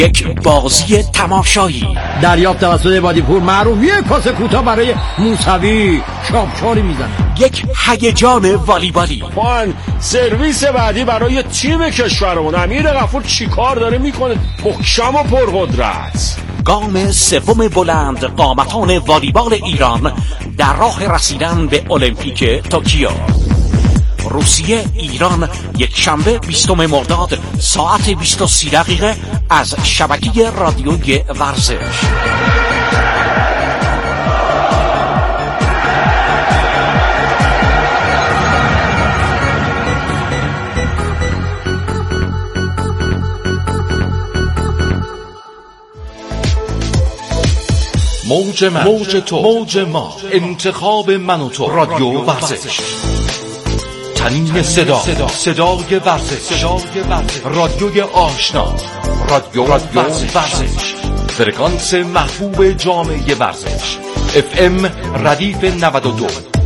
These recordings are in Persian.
یک بازی تماشایی. دریافت توسط عبادی‌پور معروف یک پاس کوتاه برای موسوی چاپچاری میزنه. یک هیجان والیبالی. وان سرویس بعدی برای تیم کشورمون. امیر غفور چیکار داره میکنه؟ محکم و پرقدرت. گام سوم بلند قامتان والیبال ایران در راه رسیدن به المپیک توکیو. روسیه ایران یک شنبه 20 مرداد ساعت 20:30 از شبکه رادیوی ورزش. موج من، موج تو، موج ما، انتخاب من و تو، رادیو ورزش. تنین صدا، صدای ورزش، رادیوی آشنا، رادیو ورزش، فرکانس محبوب جامعه ورزش، FM ردیف 92.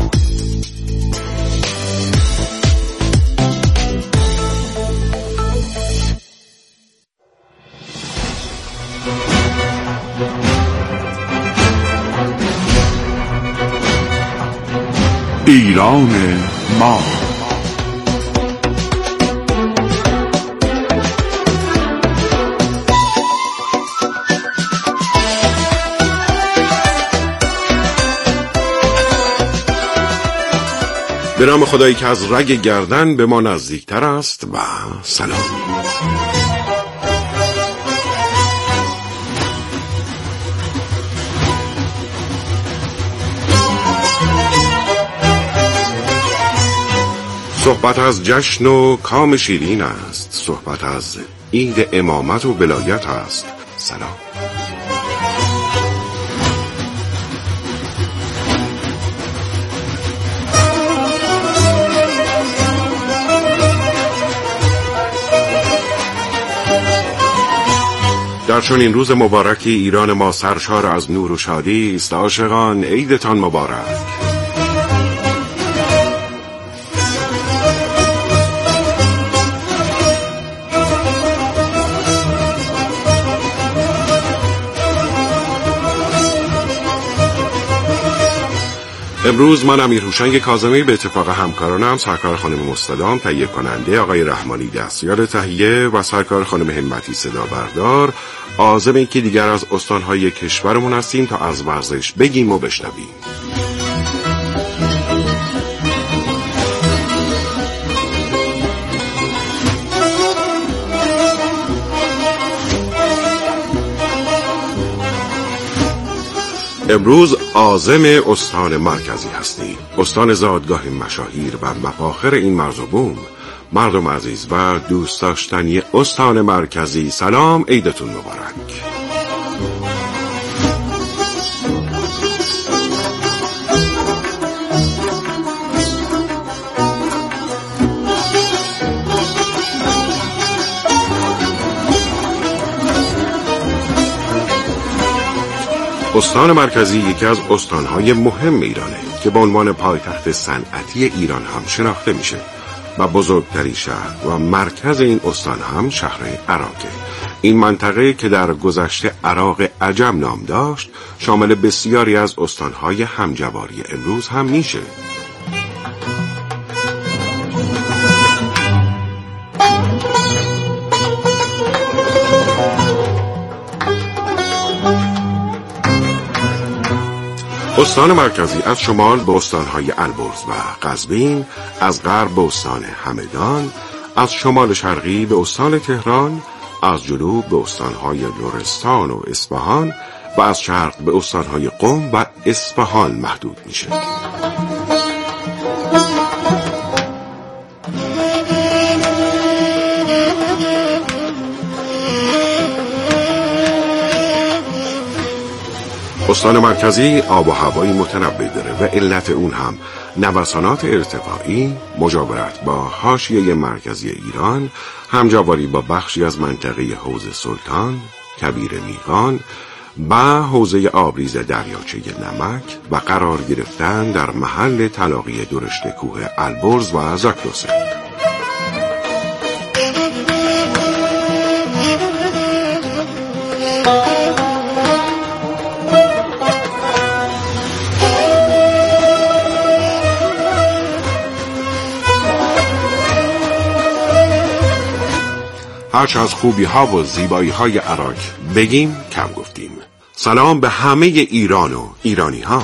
ایران ما. به نام خدایی که از رگ گردن به ما نزدیکتر است و سلام. صحبت از جشن و کام شیرین است، صحبت از عید امامت و ولایت است. سلام. در چنین روز مبارکی ایران ما سرشار از نور و شادی است. عاشقان عیدتان مبارک. امروز من امیر هوشنگ کاظمی به اتفاق همکارانم سرکار خانم مستدام تهیه کننده، آقای رحمانی دستیار تهیه و سرکار خانم همتی صدا بردار عازم که دیگر از استانهای کشورمون هستیم تا از ورزش بگیم و بشنویم. امروز عازم استان مرکزی هستیم، استان زادگاه مشاهیر و مفاخر این مرز و بوم. مردم عزیز و دوست داشتنی استان مرکزی، سلام، عیدتون مبارک. استان مرکزی یکی از استانهای مهم ایرانه که به عنوان پایتخت صنعتی ایران هم شناخته میشه و بزرگترین شهر و مرکز این استان هم شهر عراقه. این منطقه که در گذشته عراق عجم نام داشت شامل بسیاری از استانهای همجواری امروز هم میشه. استان مرکزی از شمال به استانهای البرز و قزوین، از غرب به استان همدان، از شمال شرقی به استان تهران، از جنوب به استانهای لرستان و اصفهان و از شرق به استانهای قم و اصفهان محدود میشه. استان مرکزی آب و هوایی متنوع داره و علت اون هم نوسانات ارتفاعی، مجاورت با حاشیه مرکزی ایران، همجواری با بخشی از منطقه حوض سلطان، کبیر میغان و حوزه آبریز دریاچه نمک و قرار گرفتن در محل تلاقی درشت کوه البرز و زاکروسه. هرچه از خوبی ها و زیبایی های عراق بگیم کم گفتیم. سلام به همه ایران و ایرانی ها.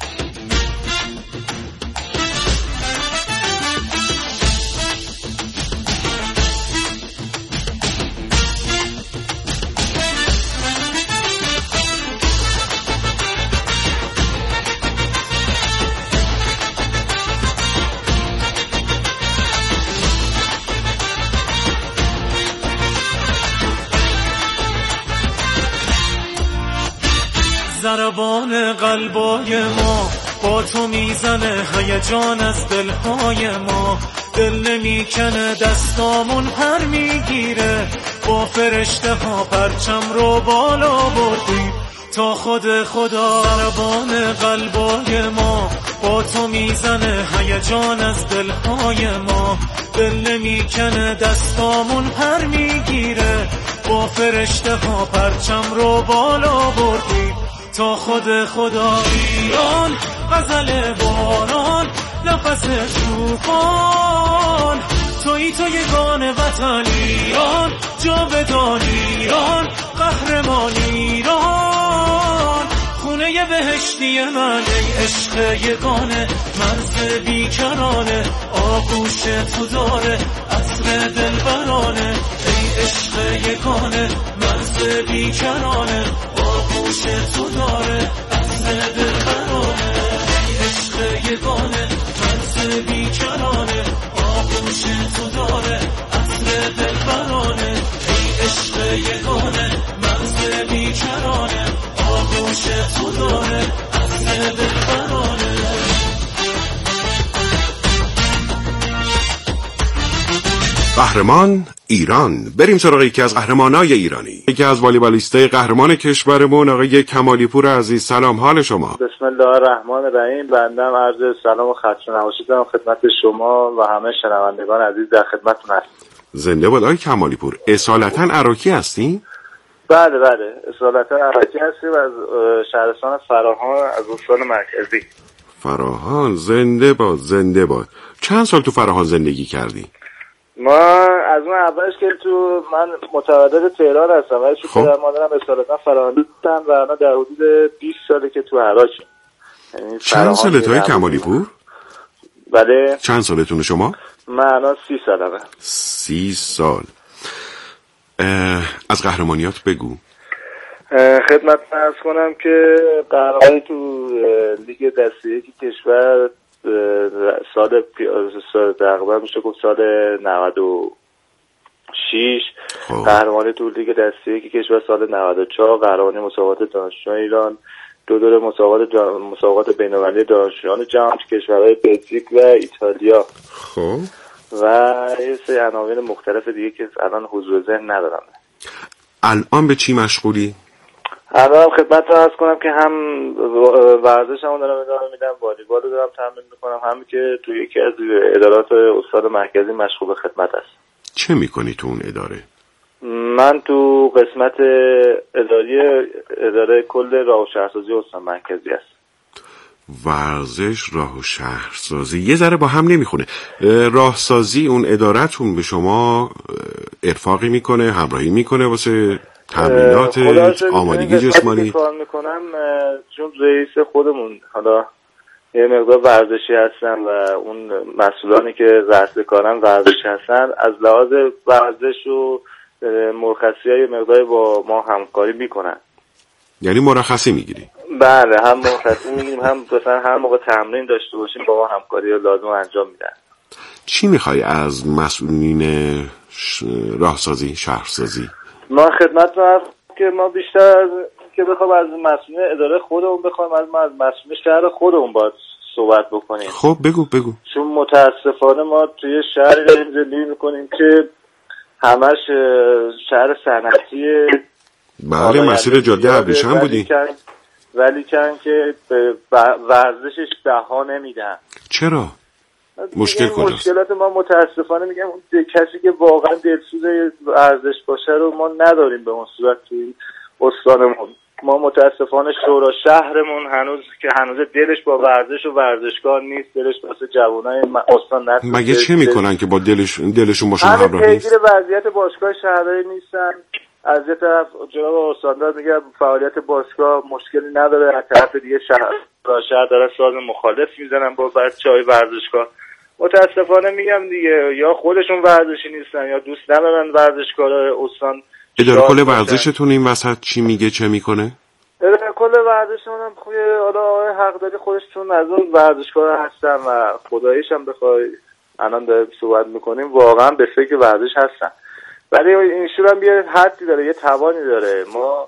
ضربان قلبای ما با تو میزنه، هیجان از دلهای ما، دل نمیکنه دستامون پر میگیره، با فرشته ها پرچم رو بالا بردیم تا خود خدا. ضربان قلبای ما با تو میزنه، هیجان از دلهای ما، دل نمیکنه دستامون پر میگیره، با فرشته ها پرچم رو بالا بردیم تا خود خدا. ایران غزل باران، نفس طوفان، تویی تو یگان وطن ایران، جاودان ایران، قهرمان ایران، خونه بهشتی من ای عشق یگانه، مرز بیکرانه، آغوش تو داره عطر دلبرانه، ای عشق یگانه، مرز بیکرانه، آغوش تو داره عطر دلبرانه، ای عشق یگانه، مرز بیکرانه، آغوش تو داره عطر دلبرانه، ای عشق یگانه، مرز بیکرانه، آغوش تو داره عطر دلبرانه. قهرمان ایران. بریم سراغ یکی از قهرمانای ایرانی، یکی از والیبالیستای قهرمان کشورمون، آقای کمالی پور عزیز. سلام، حال شما؟ بسم الله الرحمن الرحیم. بنده عرض سلام و خسته نباشید دارم خدمت شما و همه شنوندگان عزیز در خدمتتون هستم. زنده باد. آقای کمالی پور، اصالتا عراقی هستین؟ بله، اصالتا عراقی هستیم، از شهرستان فراهان، از استان مرکزی. فراهان، زنده باد. چند سال تو فراهان زندگی کردی؟ ما از اون اولش که تو من متولد تهران هستم ولی چون پدر مادرم اصالتا فراهانی بودن و الان در حدود 20 ساله که تو عراقیم. یعنی چند سالته های کمالی پور؟ بله. چند سالتونه شما؟ من الان 30 سالمه. 30 سال. از قهرمانیات بگو. خدمت عرض کنم که قهرمانی تو لیگ دسته یکی کشور سال تقریبا میشه گفت سال 96، قهرمانی تو لیگ دسته یکی کشور سال 94، قهرمانی مسابقات دانشجویان ایران، دو دوره مسابقات بین‌المللی دانشجویان جهان کشورهای بلژیک و ایتالیا. خب و یه سری عناوین مختلف دیگه که الان حضور ذهن ندارم. الان به چی مشغولی؟ الان خدمتتون عرض کنم که هم ورزشمو دارم ادامه میدم، والیبال رو دارم تمرین میکنم، همین که توی یکی از ادارات استان مرکزی مشغول خدمت هستم. چه میکنی تو اون اداره؟ من تو قسمت اداره کل راه و شهرسازی استان مرکزی هستم. ورزش، راه و شهرسازی یه ذره با هم نمیخونه. راهسازی اون ادارتون به شما ارفاقی میکنه، همراهی میکنه واسه تمرینات، آمادگی جسمانی؟ کار میکنم چون رئیس خودمون حالا یه مقدار ورزشی هستن و اون مسئولانی که رأس کارن ورزشی هستن، از لحاظ ورزش و مرخصی‌های مقداری با ما همکاری میکنن. یعنی مرخصی میگیری؟ بله، هم مرخصی میگیریم، هم مثلا هر موقع تمرین داشته باشیم با ما همکاری لازم انجام میدن. چی میخوای از مسئولین راهسازی، شهرسازی؟ ما خدمتتون هست که ما بیشتر از که بخوام از مسئولین اداره خودمون بخوایم، از مسئولین شهر خودمون باید صحبت بکنیم. خب بگو. چون متاسفانه ما توی شهری داریم زندگی میکنیم که همش شهر صنعتیه. بله، مسیر جاده ابریشم بودی. ولی که ورزشش بها نمیدن. چرا؟ مشکل کجاست؟ مشکلات ما متاسفانه میگم کسی که واقعا دلسوز ورزش باشه رو ما نداریم به اون صورت توی استانمون. ما متاسفانه شورا شهرمون هنوز دلش با ورزش و ورزشکار نیست، دلش واسه جوانای استان نست. مگه چه میکنن که با دلشون باشون همراه نیست؟ پیگیر وضعیت باشگاه شهرداری نیستن. از یه طرف جناب استاندار میگه فعالیت باشگاه مشکلی نداره، از طرف دیگه شهر داره ساز مخالف میزنن با بچه‌های ورزشکار. متاسفانه میگم دیگه، یا خودشون ورزشی نیستن یا دوست ندارن ورزشکارای استان. اداره کل ورزشتون این وسط چی میگه، چه میکنه؟ اداره کل ورزشمون هم حالا آقای حقداری خودشون از اون ورزشکار هستن و خداییش هم بخوای الان داریم صحبت میکنیم واقعا به فکر ورزش هستن، ولی این شور هم یه حدی داره، یه توانی داره. ما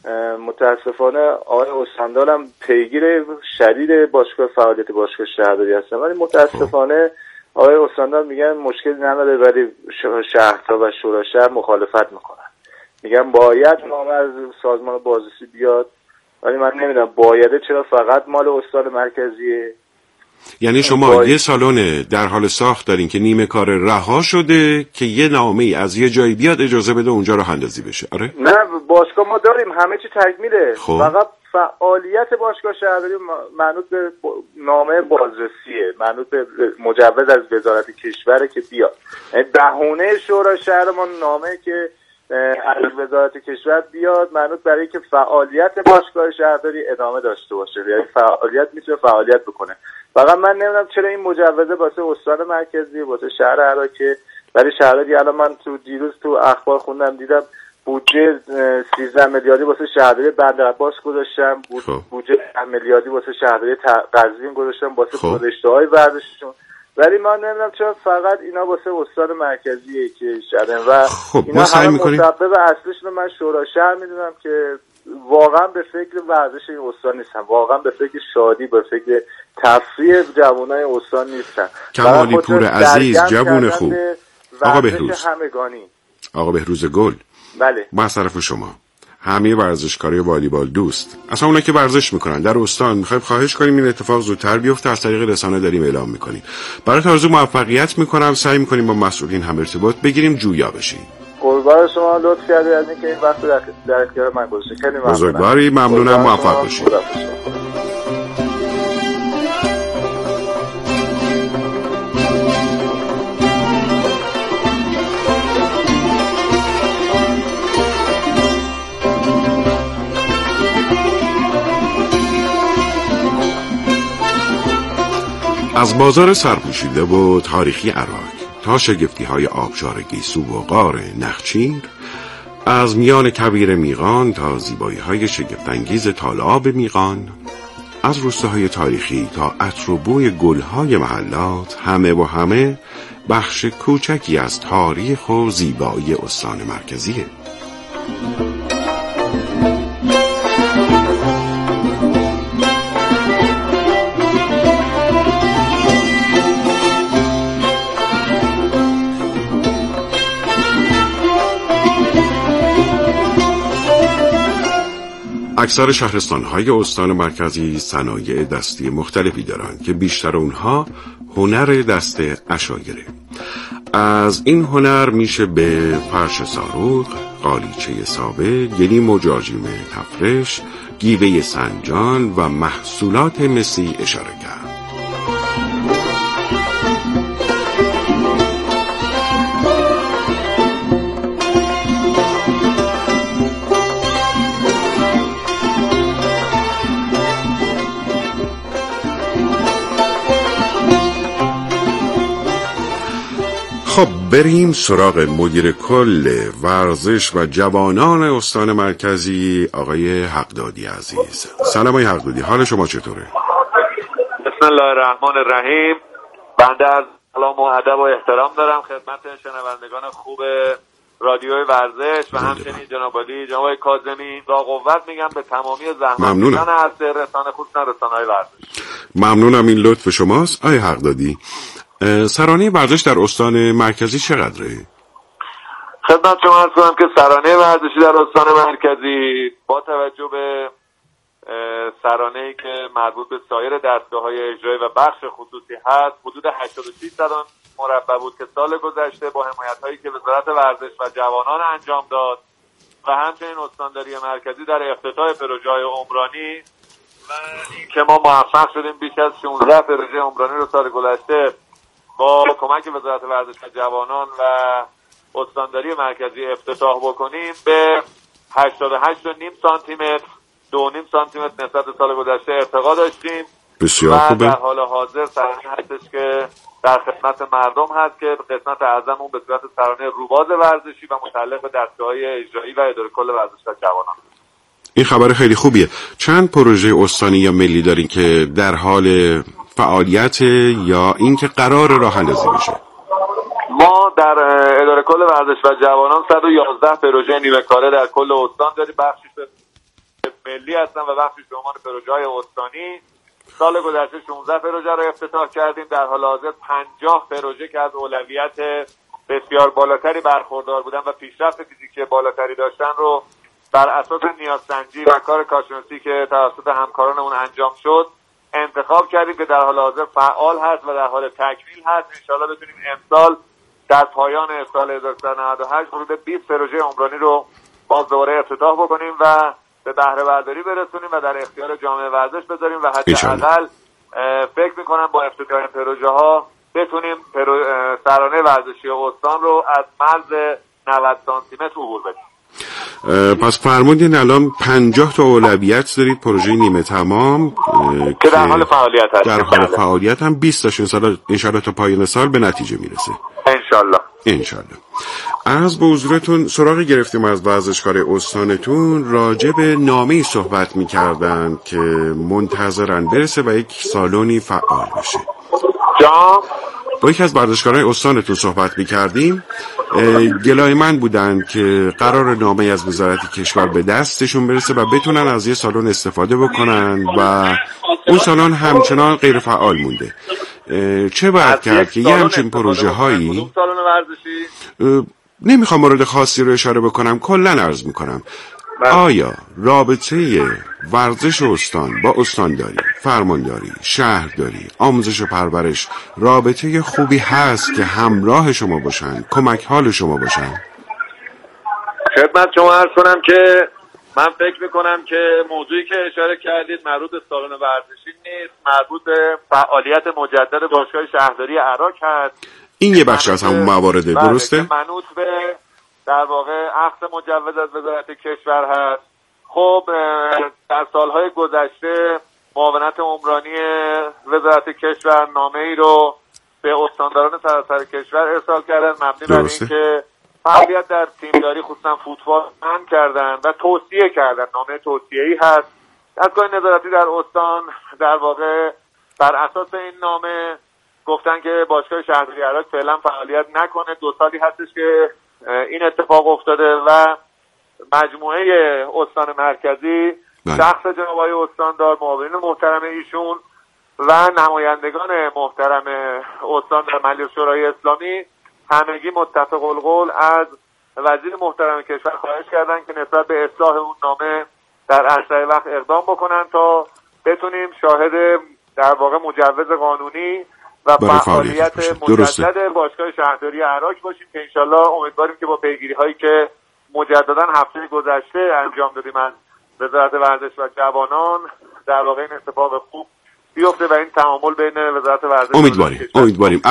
متاسفانه آقای استاندار هم پیگیر شدید باشگاه فعالیت باشگاه شهرداری هستن، ولی متاسفانه آقای استاندار میگن مشکلی نداره، ولی شهرها و شورای شهر مخالفت میکنن، میگن باید نامه از سازمان بازرسی بیاد، ولی من نمیدونم بایده چرا فقط مال استان مرکزیه. یعنی شما یه سالن در حال ساخت دارین که نیمه کار رها شده که یه نامه از یه جایی بیاد اجازه بده اونجا راه اندازی بشه؟ آره؟ نه باشگاه ما داریم، همه چی تکمیله، فقط فعالیت باشگاه شهرداری منوط به نامه بازرسیه، منوط به مجوز از وزارت کشوره که بیاد. بهونه شورای شهرمان نامه که از وزارت کشور بیاد منوط برای که فعالیت باشگاه شهرداری ادامه داشته باشه، یعنی فعالیت میتونه فعالیت بکنه. فقط من نمیدونم چرا این مجوزه واسه استان مرکزی واسه شهر عراقی، برای شهرداری الان من دیروز تو اخبار خوندم دیدم بودجه 13 میلیاردی واسه شهرداری بندرعباس گذاشتم، بودجه 10 میلیاردی واسه شهرداری قزوین گذاشتم واسه رشته‌های ورزششون، ولی من نمیدونم چرا فقط اینا واسه استان مرکزیه که شدن و اینا همه مسبب اصلیش رو من شورای شهر میدونم که واقعا به فکر ورزش این استان نیستن، واقعا به فکر شادی، به فکر تفریح جوانای استان نیستن. کمالی پور عزیز، جوان خوب، آقا بهروز، آقا بهروز گل، بله، ما از طرف شما همه ورزشکاری والیبال دوست، اصلا اونا که ورزش میکنن در استان میخوایم خواهش کنیم این اتفاق زودتر بیفته، از طریق رسانه داریم اعلام میکنیم. برای آرزو موفقیت میکنم، سعی میکنیم با مسئولین هم ارتباط بگیریم، جویا بشیم. قربان شما، لطف کردید از اینکه این وقت در اختیار من گذاشتید، خیلی ممنونم. بزرگواری، ممنونم، موفق باشید. از بازار سرپوشیده و تاریخی عراق تا شگفتی‌های آبشار گیسو و غار نخچیر، از میان کویر میغان تا زیبایی‌های شگفت‌انگیز تالاب میغان، از روستاهای تاریخی تا عطر و بوی گل‌های محلات، همه و همه بخش کوچکی از تاریخ و زیبایی استان مرکزیه. اکثر شهرستان‌های استان مرکزی صنایع دستی مختلفی دارند که بیشتر اونها هنر دست عشایره. از این هنر میشه به فرش صاروخ، قالیچه سابه، گلیم و جاجیم تفرش، گیوه سنجان و محصولات مسی اشاره کرد. خب بریم سراغ مدیر کل ورزش و جوانان استان مرکزی آقای حقدادی عزیز. سلام آقای حقدادی، حال شما چطوره؟ بسم الله الرحمن الرحیم. بنده از سلام و ادب و احترام دارم خدمت شنوندگان خوب رادیوی ورزش و همچنین جناب علی، جناب کاظمی، با قوت میگم به تمامی زحمتکشان هسته رسانه، خصوصا رسانه‌های ورزش. ممنونم، این لطف شماست. آقای حقدادی، سرانه ورزش در استان مرکزی چقدره؟ خدمت شما عرض کنم که سرانه ورزشی در استان مرکزی با توجه به سرانه‌ای که مربوط به سایر دستگاه‌های اجرایی و بخش خصوصی هست حدود 86 سران مربع بود که سال گذشته با حمایت‌هایی که وزارت ورزش و جوانان انجام داد و همچنین استانداری مرکزی در افتتاح پروژه‌های عمرانی و اینکه ما موفق شدیم بیش از 16 پروژه عمرانی رو سال گذشته با کمک وزارت ورزش و جوانان و استانداری مرکزی افتتاح بکنیم به 88.5 سانتی متر 2.5 سانتی متر نسبت سال گذشته ارتقا داشتیم. بسیار و خوبه. در حال حاضر سرانه هستش که در خدمت مردم هست که قسمت اعظم اون به صورت سرانه روباز ورزشی و متعلق به دستگاه‌های اجرایی و اداره کل ورزش و جوانان. این خبر خیلی خوبیه. چند پروژه استانی یا ملی دارین که در حال فعالیت یا اینکه قرار راه اندازی بشه؟ ما در اداره کل ورزش و جوانان 111 پروژه نیمه کاره در کل استان داریم. بخشش ملی هستن و بخشش به عنوان پروژه‌های استانی. سال گذشته 16 پروژه رو افتتاح کردیم. در حال حاضر 50 پروژه که از اولویت بسیار بالاتری برخوردار بودن و پیشرفت فیزیکی بالاتری داشتن رو بر اساس نیازسنجی و کار کارشناسی که توسط همکارانمون انجام شد انتخاب کردیم که در حال حاضر فعال هست و در حال تکمیل هست. انشالله بتونیم امسال در پایان سال 1398 حدود 20 پروژه عمرانی رو باز دوباره افتتاح بکنیم و به بهره برداری برسونیم و در اختیار جامعه ورزش بذاریم و حداقل فکر میکنم با افتتاح پروژه ها بتونیم سرانه ورزشی استان رو از مرز 90 سانتی متر عبور بدیم. پس فرمودین الان 50 تا اولویت دارید، پروژه نیمه تمام که در حال فعالیت هست. در حال فعالیت هم 20 تاش انشالله تا پایان سال به نتیجه میرسه. انشالله. از به حضورتون سراغ گرفتیم از ورزشکار استانتون راجع به نامه‌ای صحبت می‌کردن که منتظرن برسه و یک سالونی فعال بشه. با یکی از ورزشکارای استانتون صحبت می‌کردیم. گلای من بودن که قرار نامه از وزارت کشور به دستشون برسه و بتونن از یه سالن استفاده بکنن و اون سالن همچنان غیر فعال مونده. چه باید کرد که یه همچین پروژه هایی نمیخوام مورد خاصی رو اشاره بکنم، کلن عرض میکنم آیا رابطه ورزش استان با استانداری، فرمانداری، شهرداری، آموزش و پرورش رابطه خوبی هست که همراه شما باشن، کمک حال شما باشن؟ خدمت شما عرض کنم که من فکر میکنم که موضوعی که اشاره کردید مربوط به سالن ورزشی نیست، مربوط به فعالیت مجدد باشگاه شهرداری عراق هست. این یه بخش از همون موارده، درسته؟ منوط به در واقع اخذ مجوز از وزارت کشور هست. خب در سالهای گذشته معاونت عمرانی وزارت کشور نامه ای رو به استانداران سراسر کشور ارسال کردن مبنی بر اینکه فعالیت در تیمداری خصوصا فوتبال منع کردن و توصیه کردن. نامه توصیه‌ای هست. دستگاه نظارتی در استان در واقع بر اساس این نامه گفتن که باشگاه شهرداری عراق فعلا فعالیت نکنه. 2 سالی هستش که این اتفاق افتاده و مجموعه استان مرکزی شخص جناب آقای استاندار، معاونین محترم ایشون و نمایندگان محترم استان در مجلس شورای اسلامی همگی متفق القول از وزیر محترم کشور خواهش کردن که نسبت به اصلاح اون نامه در اسرع وقت اقدام بکنن تا بتونیم شاهد در واقع مجوز قانونی و فعالیت مجدد باشگاه شهرداری عراق باشیم که انشالله امیدواریم که با پیگیری هایی که مجددا هفته گذشته انجام دادیم از وزارت ورزش و جوانان در واقع این اتفاق خوب بیفته و این تعامل بین وزارت ورزش امیدواریم.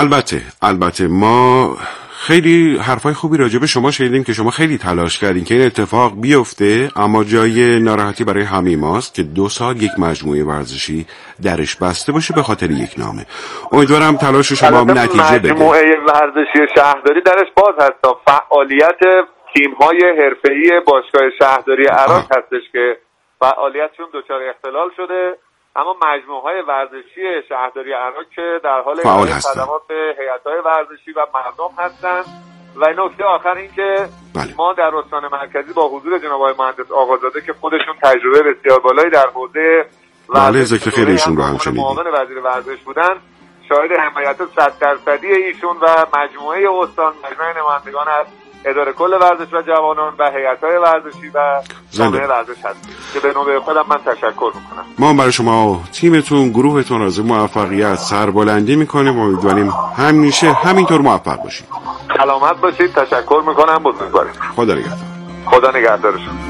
البته ما خیلی حرفای خوبی راجع به شما شنیدیم که شما خیلی تلاش کردین که این اتفاق بیفته، اما جای ناراحتی برای همه ماست که 2 سال یک مجموعه ورزشی درش بسته باشه به خاطر یک نامه. امیدوارم تلاش شما نتیجه بده. مجموعه ورزشی شهرداری درش باز هست تا فعالیت تیم‌های حرفه‌ای باشگاه شهرداری عراق هستش که فعالیتشون دچار اختلال شده، اما مجموعه‌های ورزشی شهرداری عراق که در حال خدمات به هیئت‌های ورزشی و مردم هستند. و نکته آخر این که ما در استان مرکزی با حضور جناب آقای مهندس آقازاده که خودشون تجربه بسیار بالایی در حوزه ذکر خیلی ایشون رو هم شنیدیم، معاون وزیر ورزش بودن، شاهد حمایت 100% ایشون و مجموعه استان، مجموعه نمایندگان از اداره کل ورزش و جوانان و هیئت‌های ورزشی و جامعه ورزش هست که به نوبه خودم من تشکر میکنم. ما برای شما تیمتون، گروهتون آرزوی موفقیت، سربلندی میکنیم و امیدواریم همیشه همینطور موفق باشید. سلامت باشید. تشکر میکنم. بزرگوارید. خدا نگهدار. خدا نگهدارشون.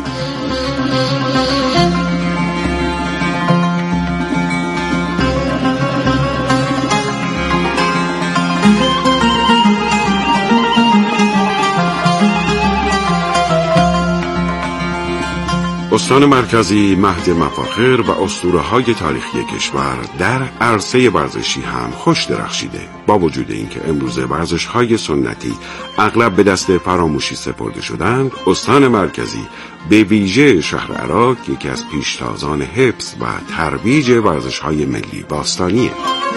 استان مرکزی مهد مفاخر و اسطوره‌های تاریخی کشور در عرصه ورزشی هم خوش درخشیده. با وجود اینکه امروزه ورزش‌های سنتی اغلب به دست فراموشی سپرده شدند، استان مرکزی به ویژه شهر عراق یکی از پیشتازان حفظ و ترویج ورزش‌های ملی باستانیه.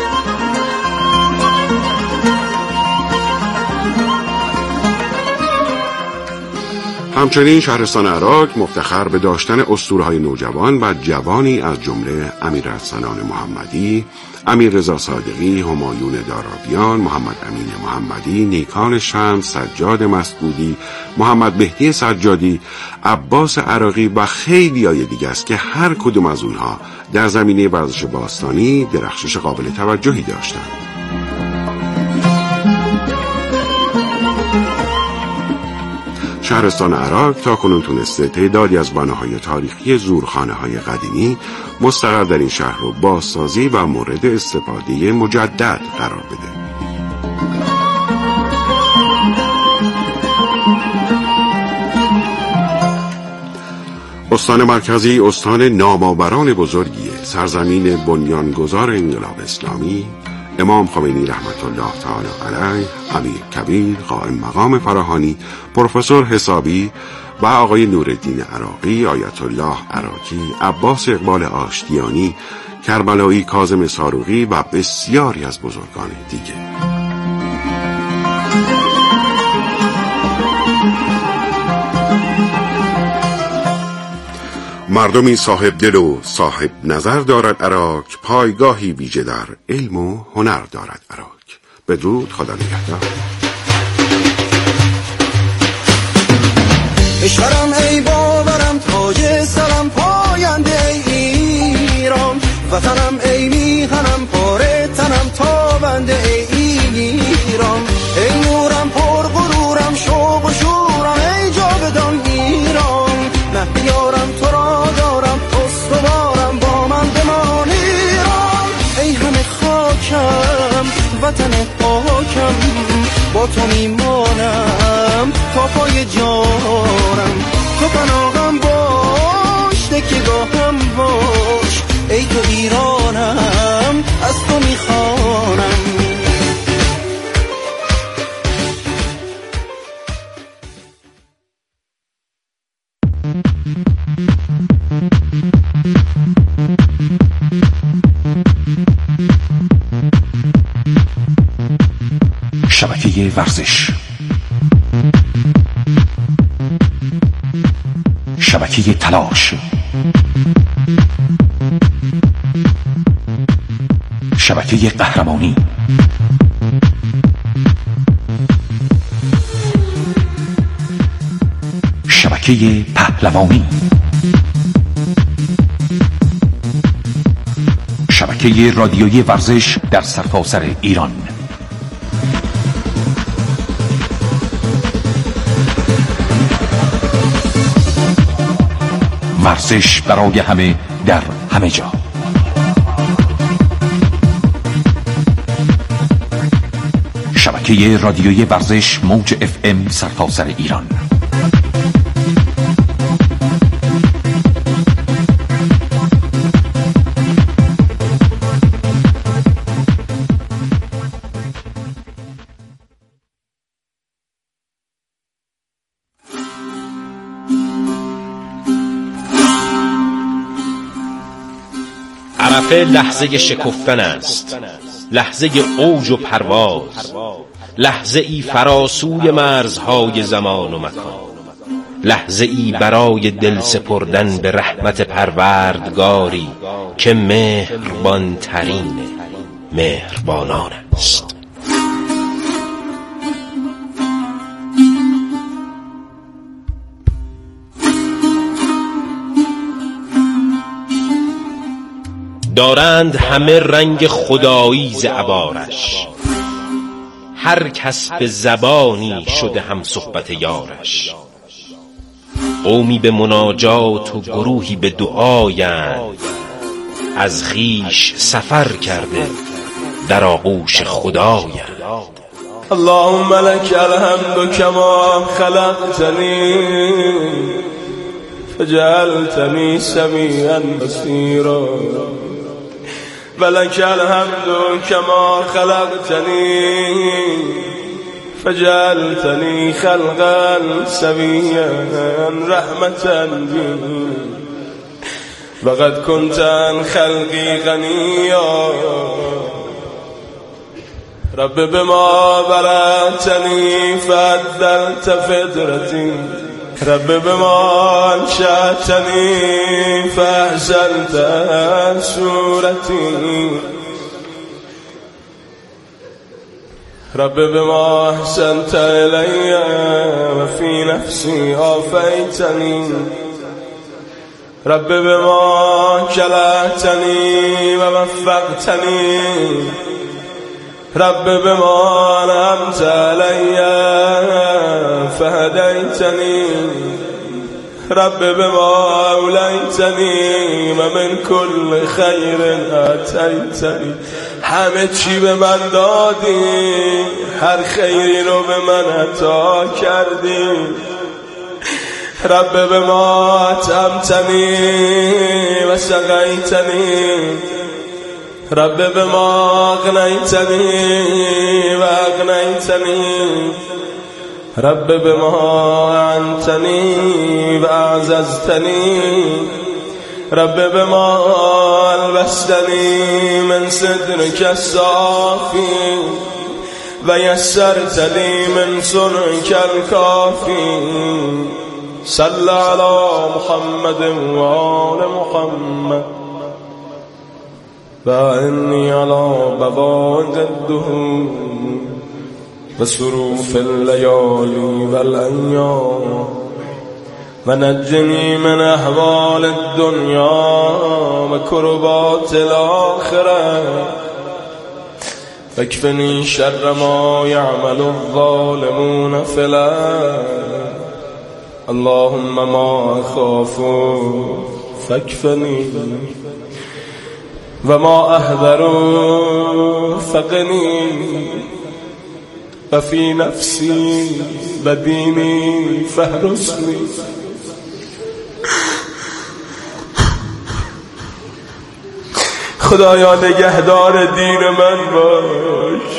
همچنین شهرستان عراق مفتخر به داشتن اسطوره‌های نوجوان و جوانی از جمله امیر ارسلان محمدی، امیر رضا صادقی، همایون دارابیان، محمد امین محمدی، نیکان شمس، سجاد مسعودی، محمد مهدی سجادی، عباس عراقی و خیلیای دیگه است که هر کدوم از اونها در زمینه ورزش باستانی درخشش قابل توجهی داشتند. شهرستان عراق تا کنون تونسته تعدادی از بناهای تاریخی زورخانه‌های قدیمی مستقر در این شهر رو بازسازی و مورد استفاده مجدد قرار بده. استان مرکزی استان نامآوران بزرگیه، سرزمین بنیانگذار انقلاب اسلامی، امام خمینی رحمت الله تعالی علیه، امیر کبیر، قائم مقام فراهانی، پروفسور حسابی و آقای نورالدین عراقی، آیت الله عراقی، عباس اقبال آشتیانی، کربلایی کاظم ساروقی و بسیاری از بزرگان دیگه. مردمی صاحب دل و صاحب نظر دارد عراق، پایگاهی ویژه در علم و هنر دارد عراق. بدرود، خدا نگهدار. اشورم ای باورم تاج سلام پاینده ای ایران، وطنم ای میهنم پاره تنم تابنده ای ایران، ای نورم پر غرورم شوق و شورم ای جاودان ایران، نه بیارم تو را دارم استوارم با من بمان ایران، ای همه خاکم وطن پاکم با تو میمانم تا پای جانم، تو پناهم باش تکیه‌گاهم باش، ای تو ایرانم از تو میخوانم. شبکه ورزش، شبکه تلاش، شبکه قهرمانی، شبکه پهلوانی، شبکه رادیویی ورزش در سرتاسر ایران. ورزش برای همه در همه جا. شبکه رادیویی ورزش موج FM سرتاسر ایران. عرفه لحظه شکفتن است، لحظه اوج و پرواز، لحظه ای فراسوی مرزهای زمان و مکان، لحظه ای برای دل سپردن به رحمت پروردگاری که مهربان ترین مهربانان است. دارند همه رنگ خدایی ز عبارش، هر کس به زبانی شده هم صحبت یارش. قومی به مناجات و گروهی به دعایند، از خویش سفر کرده در آغوش خدایند. اللهم لك الحمد كما خلقتني فجعلتني سميعا بصيرا، ولك الحمد كما خلقتني فجعلتني خلقا سويا رحمة بي، وقد كنت عن خلقي غنيا. رب بما برأتني فعدلت فطرتي، رب بما انشأتني فأحسنت صورتي، رب بما أحسنت إلي وفي نفسي عافيتني، رب بما كلأتني ووفقتني، رب بما أنعمت علي فهديتني، رب بما أوليتني ومن كل خير آتيتني. همه چی به من دادی، هر خیری رو به من عطا کردی. رب بما أطعمتني وسقيتني، رب بما أغنيتني وأغنيتني، رب بما أعنتني وأعززتني، رب بما ألبستني من صدرك الصافي ويسرت لي من صنعك الكافي. صل على محمد وآل محمد وإني على بوادق الدهور وصروف الليالي والأيام ونجني من أحوال الدنيا وكربات الآخرة، واكفني شر ما يعمل الظالمون في الأرض. اللهم ما أخاف فاكفني وما أحذر فقني، وفي نفسي وديني فاحرسني. خدایا نگهدار دین من باش،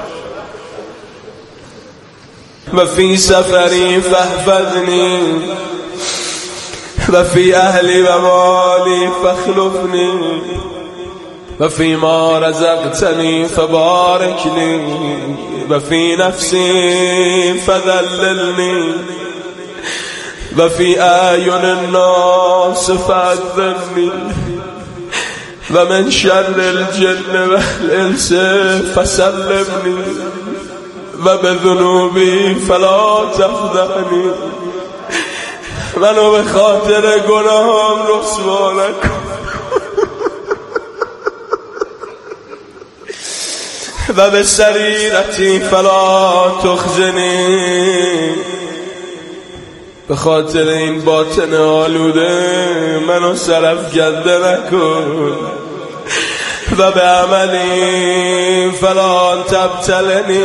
و فی سفری فاحفظنی، و فی اهلی و مالی فاخلفنی، و فی ما رزقتنی فبارک لی، و فی نفسی فذللنی، و فی اعین الناس فعذبنی، و من شر الجن والانس فسلمنی، و بذنوبی فلا تفضحنی. منو به خاطر گناهم رسوا نکن و به سریرتی فلا تخزنی. به خاطر این باطن آلوده منو سرفکنده نکن، و به عملی فلا تبتلنی،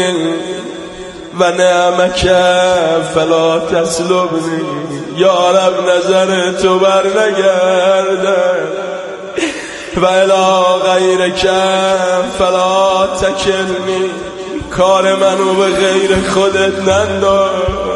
و نعمک فلا تسلبنی. یا رب نظر تو بر نگردد، و الی غیرک فلا تکلنی. کار منو به غیر خودت ننداز،